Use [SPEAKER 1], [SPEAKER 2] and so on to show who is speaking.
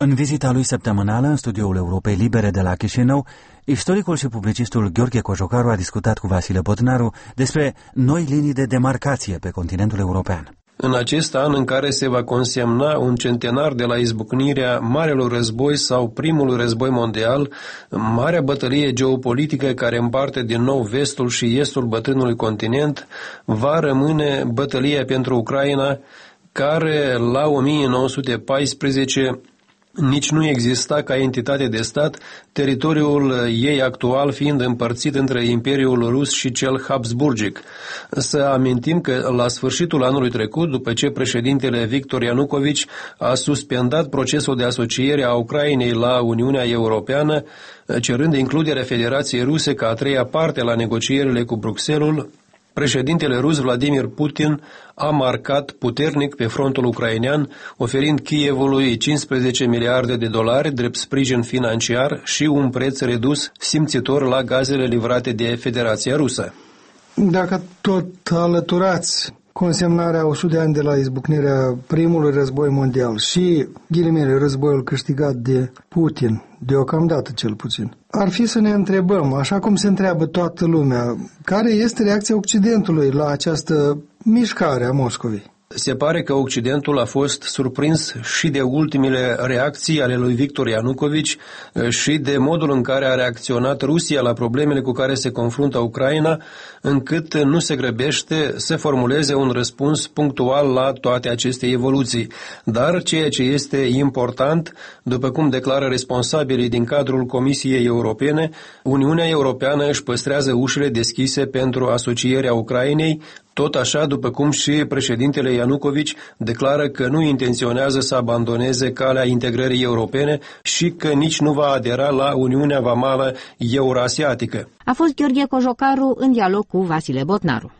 [SPEAKER 1] În vizita lui săptămânală în studioul Europei Libere de la Chișinău, istoricul și publicistul Gheorghe Cojocaru a discutat cu Vasile Botnaru despre noi linii de demarcație pe continentul european.
[SPEAKER 2] În acest an în care se va consemna un centenar de la izbucnirea Marelui Război sau Primului Război Mondial, marea bătălie geopolitică care împarte din nou vestul și estul bătrânului continent, va rămâne bătălia pentru Ucraina, care la 1914 nici nu exista ca entitate de stat, teritoriul ei actual fiind împărțit între Imperiul Rus și cel Habsburgic. Să amintim că la sfârșitul anului trecut, după ce președintele Victor Ianukovici a suspendat procesul de asociere a Ucrainei la Uniunea Europeană, cerând includerea Federației Ruse ca a treia parte la negocierile cu Bruxelles, președintele rus Vladimir Putin a marcat puternic pe frontul ucrainean, oferind Kievului 15 miliarde de dolari drept sprijin financiar și un preț redus simțitor la gazele livrate de Federația Rusă.
[SPEAKER 3] Dacă tot alăturați consemnarea 100 de ani de la izbucnirea Primului Război Mondial și, ghilimele, războiul câștigat de Putin, deocamdată cel puțin, ar fi să ne întrebăm, așa cum se întreabă toată lumea, care este reacția Occidentului la această mișcare a Moscovei?
[SPEAKER 2] Se pare că Occidentul a fost surprins și de ultimele reacții ale lui Victor Ianukovici și de modul în care a reacționat Rusia la problemele cu care se confruntă Ucraina, încât nu se grăbește să formuleze un răspuns punctual la toate aceste evoluții. Dar ceea ce este important, după cum declară responsabilii din cadrul Comisiei Europene, Uniunea Europeană își păstrează ușile deschise pentru asocierea Ucrainei, tot așa după cum și președintele Ianukovici declară că nu intenționează să abandoneze calea integrării europene și că nici nu va adera la Uniunea Vamală Eurasiatică.
[SPEAKER 4] A fost Gheorghe Cojocaru în dialog cu Vasile Botnaru.